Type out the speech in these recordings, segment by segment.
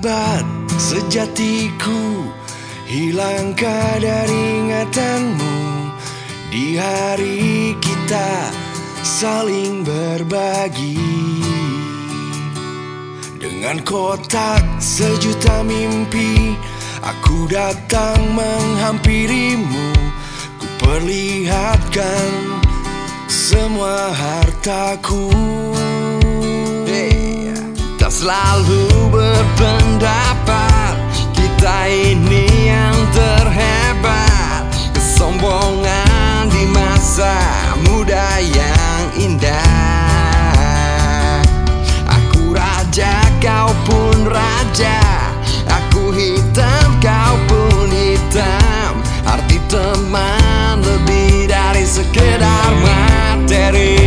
sahabat sejatiku, hilangkah dari ingatanmu di hari kita saling berbagi. Dengan kotak sejuta mimpi, aku datang menghampirimu. Ku perlihatkan semua hartaku. Tak selalu berpendapat kita ini yang terhebat. Kesombongan di masa muda yang indah. Aku raja, kau pun raja. Aku hitam, kau pun hitam. Arti teman lebih dari sekedar materi.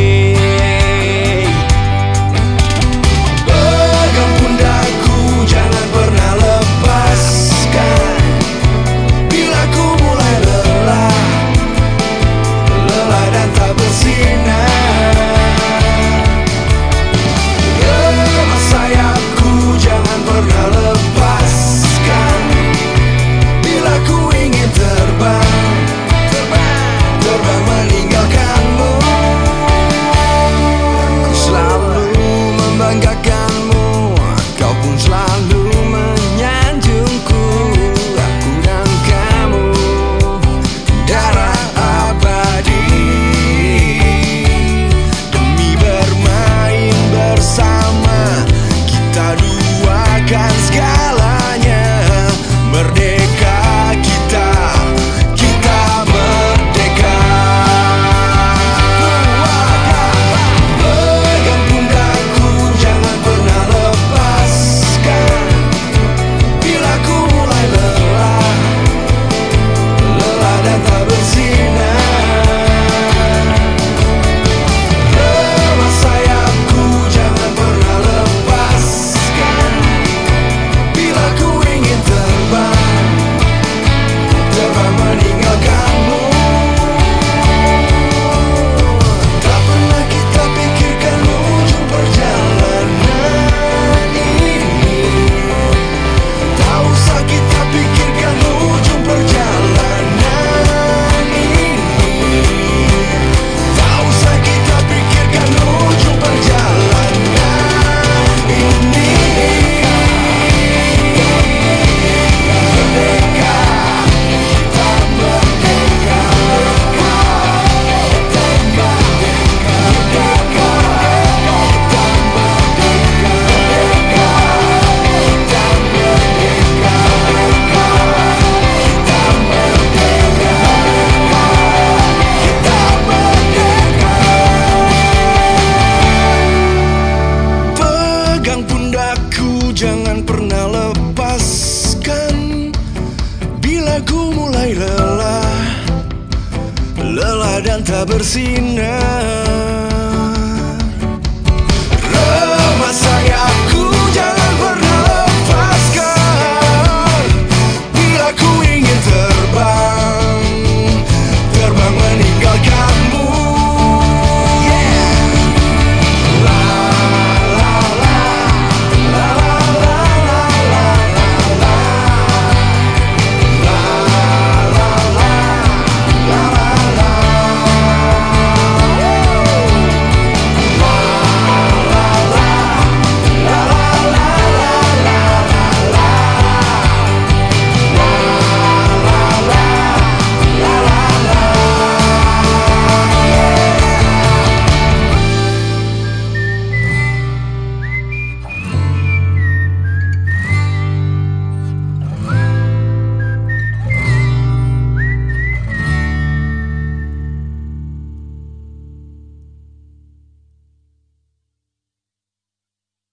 Jangan pernah lepaskan. Bila ku mulai lelah dan tak bersinar.